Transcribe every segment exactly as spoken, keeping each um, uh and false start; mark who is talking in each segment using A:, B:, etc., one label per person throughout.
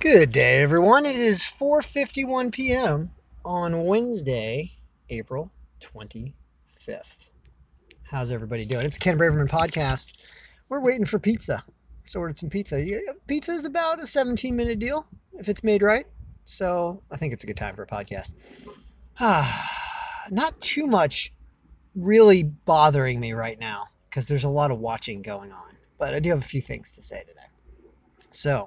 A: Good day, everyone. It is four fifty-one p m on Wednesday, April twenty-fifth. How's everybody doing? It's Ken Braverman podcast. We're waiting for pizza. So ordered some pizza. Pizza is about a seventeen minute deal if it's made right. So I think it's a good time for a podcast. Not too much really bothering me right now because there's a lot of watching going on. But I do have a few things to say today. So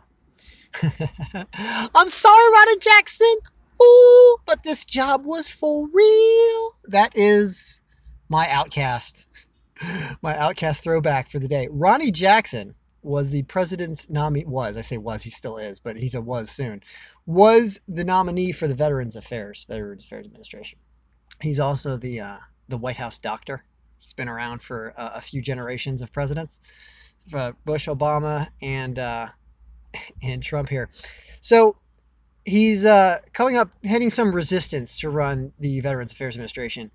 A: I'm sorry, Ronnie Jackson. Ooh, but this job was for real. That is my outcast, my outcast throwback for the day. Ronnie Jackson was the president's nominee. Was I say was? He still is, but he's a was soon. Was the nominee for the Veterans Affairs, Veterans Affairs Administration. He's also the uh, the White House doctor. He's been around for uh, a few generations of presidents, uh, Bush, Obama, and uh, and Trump here. So he's uh, coming up, heading some resistance to run the Veterans Affairs Administration.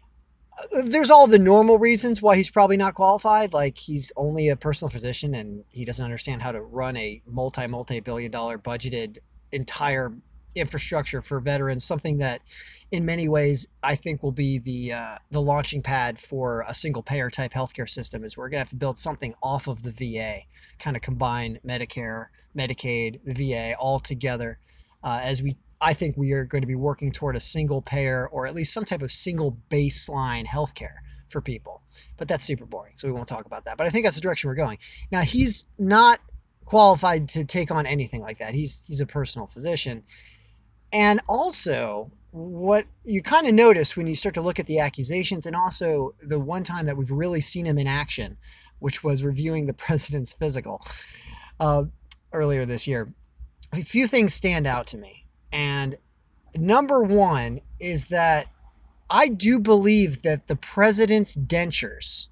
A: Uh, There's all the normal reasons why he's probably not qualified. Like he's only a personal physician and he doesn't understand how to run a multi multi billion dollar budgeted entire infrastructure for veterans. Something that, in many ways, I think will be the uh, the launching pad for a single payer type healthcare system. Is we're gonna have to build something off of the V A, kind of combine Medicare, Medicaid, the V A all together, uh, as we I think we are going to be working toward a single payer or at least some type of single baseline healthcare for people. But that's super boring, so we won't talk about that. But I think that's the direction we're going. Now, he's not qualified to take on anything like that. He's he's a personal physician. And also, what you kind of notice when you start to look at the accusations and also the one time that we've really seen him in action, which was reviewing the president's physical uh, earlier this year, a few things stand out to me. And number one is that I do believe that the president's dentures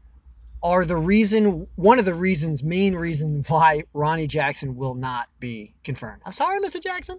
A: are the reason, one of the reasons, main reason why Ronnie Jackson will not be confirmed. I'm sorry, Mister Jackson.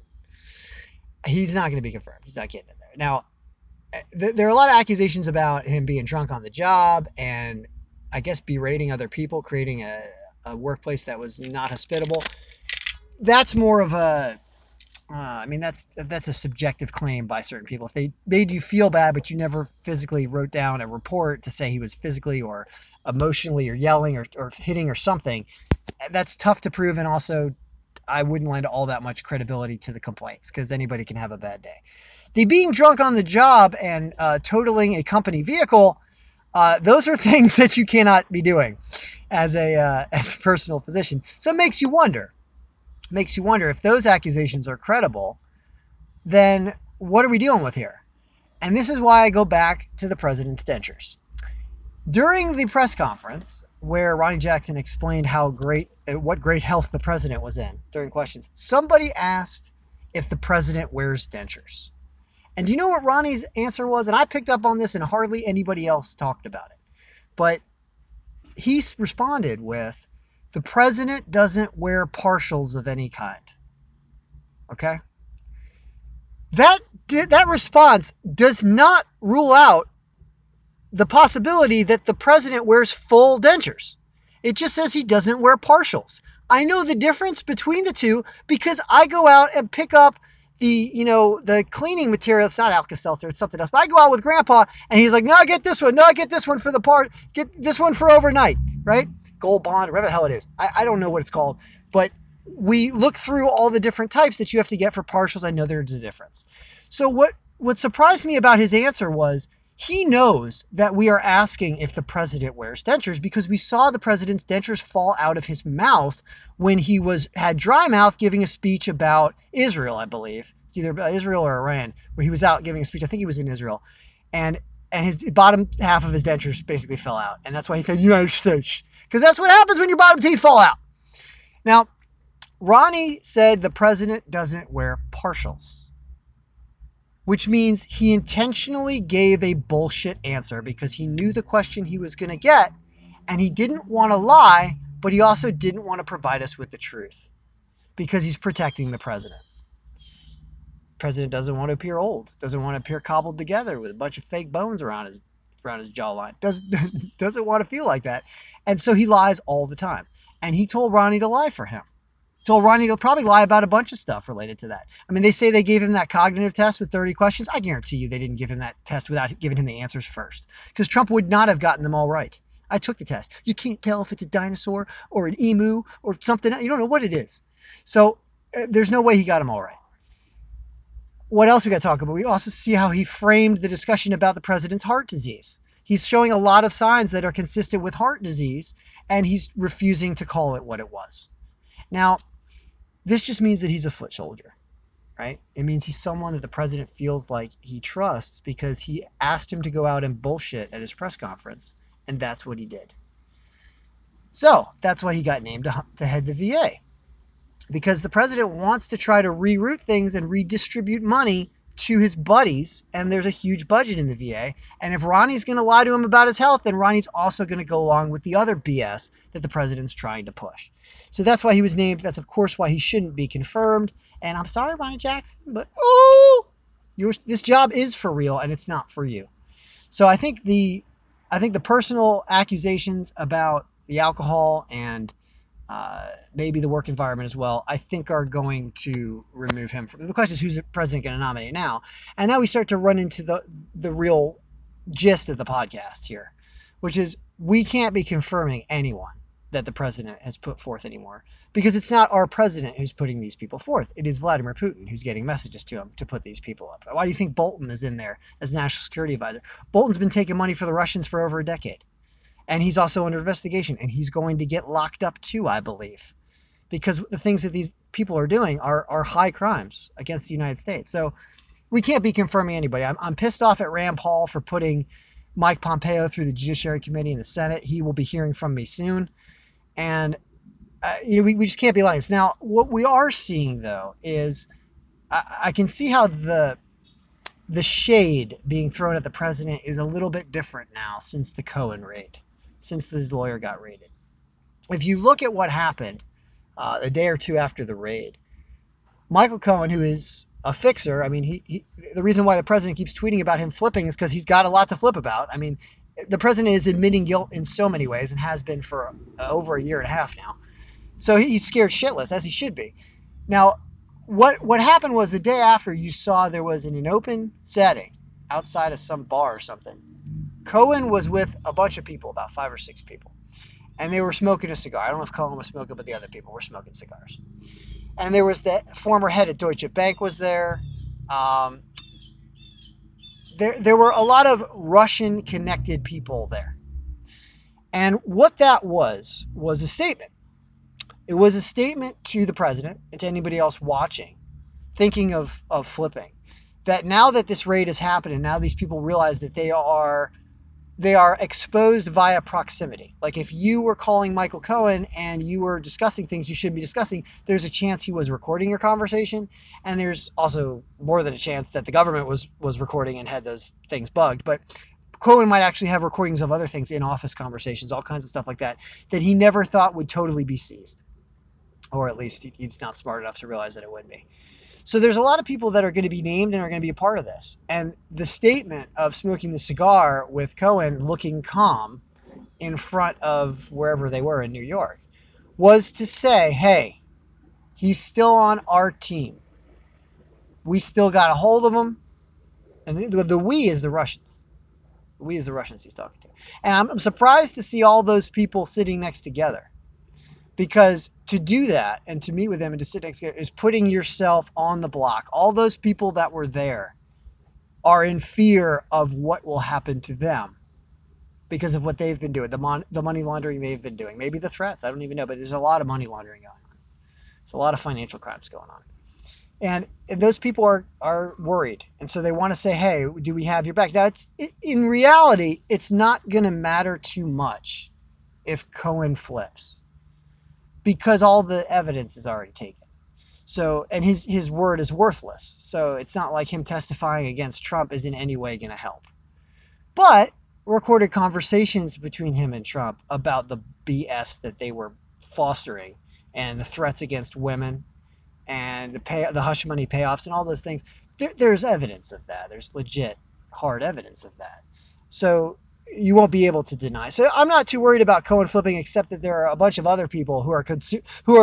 A: He's not going to be confirmed. He's not getting in there. Now, th- there are a lot of accusations about him being drunk on the job and I guess berating other people, creating a, a workplace that was not hospitable. That's more of a Uh, I mean, that's that's a subjective claim by certain people. If they made you feel bad, but you never physically wrote down a report to say he was physically or emotionally or yelling or, or hitting or something, that's tough to prove. And also, I wouldn't lend all that much credibility to the complaints because anybody can have a bad day. The being drunk on the job and uh, totaling a company vehicle, uh, those are things that you cannot be doing as a uh, as a personal physician. So it makes you wonder. Makes you wonder if those accusations are credible, then what are we dealing with here? And this is why I go back to the president's dentures. During the press conference, where Ronnie Jackson explained how great, what great health the president was in during questions, somebody asked if the president wears dentures. And do you know what Ronnie's answer was? And I picked up on this and hardly anybody else talked about it. But he responded with, the president doesn't wear partials of any kind. Okay? That that response does not rule out the possibility that the president wears full dentures. It just says he doesn't wear partials. I know the difference between the two because I go out and pick up the, you know, the cleaning material. It's not Alka-Seltzer, it's something else. But I go out with Grandpa and he's like, no, I get this one. No, I get this one for the part. Get this one for overnight, right? Gold Bond, whatever the hell it is. I, I don't know what it's called. But we look through all the different types that you have to get for partials. I know there's a difference. So what, what surprised me about his answer was he knows that we are asking if the president wears dentures because we saw the president's dentures fall out of his mouth when he was had dry mouth giving a speech about Israel, I believe. It's either Israel or Iran, where he was out giving a speech. I think he was in Israel. And and his bottom half of his dentures basically fell out. And that's why he said United States. Because that's what happens when your bottom teeth fall out. Now, Ronnie said the president doesn't wear partials, which means he intentionally gave a bullshit answer because he knew the question he was going to get and he didn't want to lie, but he also didn't want to provide us with the truth because he's protecting the president. The president doesn't want to appear old, doesn't want to appear cobbled together with a bunch of fake bones around his around his jawline. Doesn't doesn't want to feel like that. And so he lies all the time. And he told Ronnie to lie for him. told Ronnie to probably lie about a bunch of stuff related to that. I mean, they say they gave him that cognitive test with thirty questions. I guarantee you they didn't give him that test without giving him the answers first, because Trump would not have gotten them all right. I took the test. You can't tell if it's a dinosaur or an emu or something. You don't know what it is. So uh, there's no way he got them all right. What else we got to talk about? We also see how he framed the discussion about the president's heart disease. He's showing a lot of signs that are consistent with heart disease, and he's refusing to call it what it was. Now, this just means that he's a foot soldier, right? It means he's someone that the president feels like he trusts because he asked him to go out and bullshit at his press conference, and that's what he did. So that's why he got named to, to head the V A, because the president wants to try to reroute things and redistribute money to his buddies, and there's a huge budget in the V A. And if Ronnie's going to lie to him about his health, then Ronnie's also going to go along with the other B S that the president's trying to push. So that's why he was named. That's, of course, why he shouldn't be confirmed. And I'm sorry, Ronnie Jackson, but oh, your, this job is for real, and it's not for you. So I think the I think the personal accusations about the alcohol and uh, maybe the work environment as well, I think are going to remove him from the question is who's the president going to nominate now. And now we start to run into the the real gist of the podcast here, which is we can't be confirming anyone that the president has put forth anymore, because it's not our president who's putting these people forth. It is Vladimir Putin who's getting messages to him to put these people up. Why do you think Bolton is in there as national security advisor? Bolton's been taking money for the Russians for over a decade, and he's also under investigation, and he's going to get locked up too, I believe, because the things that these people are doing are, are high crimes against the United States. So we can't be confirming anybody. I'm, I'm pissed off at Rand Paul for putting Mike Pompeo through the Judiciary Committee in the Senate. He will be hearing from me soon. And, uh, you know, we, we just can't be like this. Now, what we are seeing, though, is I, I can see how the the shade being thrown at the president is a little bit different now since the Cohen raid, since his lawyer got raided. If you look at what happened uh, a day or two after the raid, Michael Cohen, who is a fixer, I mean, he, he the reason why the president keeps tweeting about him flipping is because he's got a lot to flip about. I mean, the president is admitting guilt in so many ways and has been for uh, over a year and a half now. So he's scared shitless, as he should be. Now, what what happened was the day after you saw there was in an open setting outside of some bar or something. Cohen was with a bunch of people, about five or six people, and they were smoking a cigar. I don't know if Cohen was smoking, but the other people were smoking cigars. And there was the former head of Deutsche Bank was there. Um, there, there were a lot of Russian connected people there. And what that was, was a statement. It was a statement to the president and to anybody else watching, thinking of, of flipping, that now that this raid has happened and now these people realize that they are they are exposed via proximity. Like if you were calling Michael Cohen and you were discussing things you shouldn't be discussing, there's a chance he was recording your conversation. And there's also more than a chance that the government was, was recording and had those things bugged. But Cohen might actually have recordings of other things, in office conversations, all kinds of stuff like that, that he never thought would totally be seized. Or at least he's not smart enough to realize that it would be. So there's a lot of people that are going to be named and are going to be a part of this. And the statement of smoking the cigar with Cohen looking calm in front of wherever they were in New York was to say, hey, he's still on our team. We still got a hold of him. And the, the we is the Russians. The we is the Russians he's talking to. And I'm, I'm surprised to see all those people sitting next together. Because to do that and to meet with them and to sit next together is putting yourself on the block. All those people that were there are in fear of what will happen to them because of what they've been doing, the mon- the money laundering they've been doing, maybe the threats. I don't even know, but there's a lot of money laundering going on. There's a lot of financial crimes going on, and, and those people are are worried, and so they want to say, "Hey, do we have your back?" Now, it's in reality, it's not going to matter too much if Cohen flips because all the evidence is already taken. So, and his his word is worthless. So it's not like him testifying against Trump is in any way going to help. But recorded conversations between him and Trump about the B S that they were fostering and the threats against women and the pay, the hush money payoffs and all those things. There, there's evidence of that. There's legit hard evidence of that. So you won't be able to deny. So I'm not too worried about Cohen flipping, except that there are a bunch of other people who are consu- who are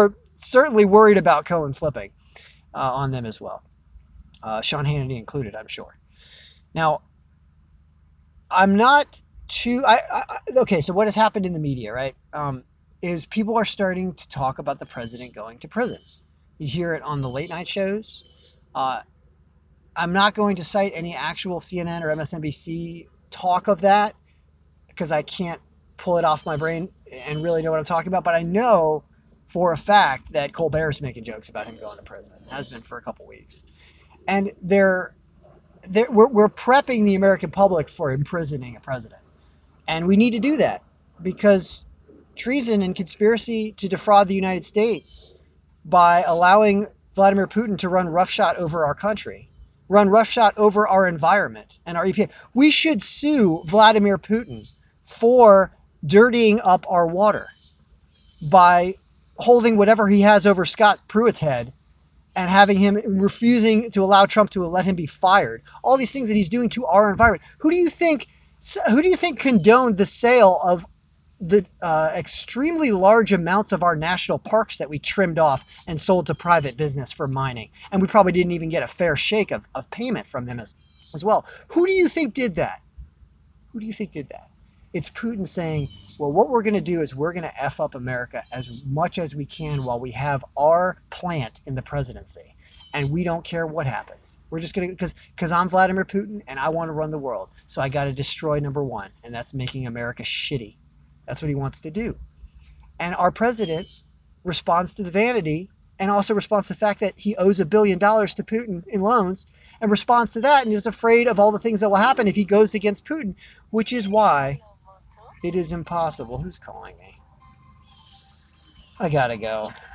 A: certainly worried about Cohen flipping uh, on them as well. Uh, Sean Hannity included, I'm sure. Now, I'm not too. I, I okay. So what has happened in the media, right? Um, is people are starting to talk about the president going to prison. You hear it on the late night shows. Uh, I'm not going to cite any actual C N N or M S N B C talk of that because I can't pull it off my brain and really know what I'm talking about. But I know for a fact that Colbert's making jokes about him going to prison. Has been for a couple weeks, and they're, they're we're, we're prepping the American public for imprisoning a president. And we need to do that because treason and conspiracy to defraud the United States by allowing Vladimir Putin to run roughshod over our country, run roughshod over our environment and our E P A. We should sue Vladimir Putin for dirtying up our water by holding whatever he has over Scott Pruitt's head and having him refusing to allow Trump to let him be fired. All these things that he's doing to our environment. Who do you think? Who do you think condoned the sale of the uh, extremely large amounts of our national parks that we trimmed off and sold to private business for mining? And we probably didn't even get a fair shake of, of payment from them as, as well. Who do you think did that? Who do you think did that? It's Putin saying, well, what we're going to do is we're going to F up America as much as we can while we have our plant in the presidency. And we don't care what happens. We're just going to, because because I'm Vladimir Putin and I want to run the world. So I got to destroy number one. And that's making America shitty. That's what he wants to do. And our president responds to the vanity and also responds to the fact that he owes a billion dollars to Putin in loans and responds to that and is afraid of all the things that will happen if he goes against Putin, which is why it is impossible. Who's calling me? I gotta go.